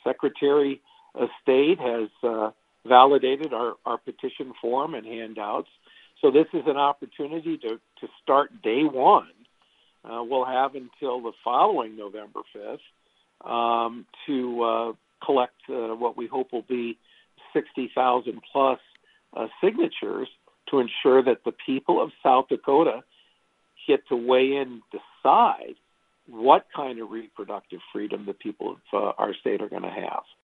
Secretary of State has validated our petition form and handouts. So this is an opportunity to start day one. We'll have until the following November 5th to collect what we hope will be 60,000 plus signatures to ensure that the people of South Dakota get to weigh in, decide what kind of reproductive freedom the people of our state are going to have.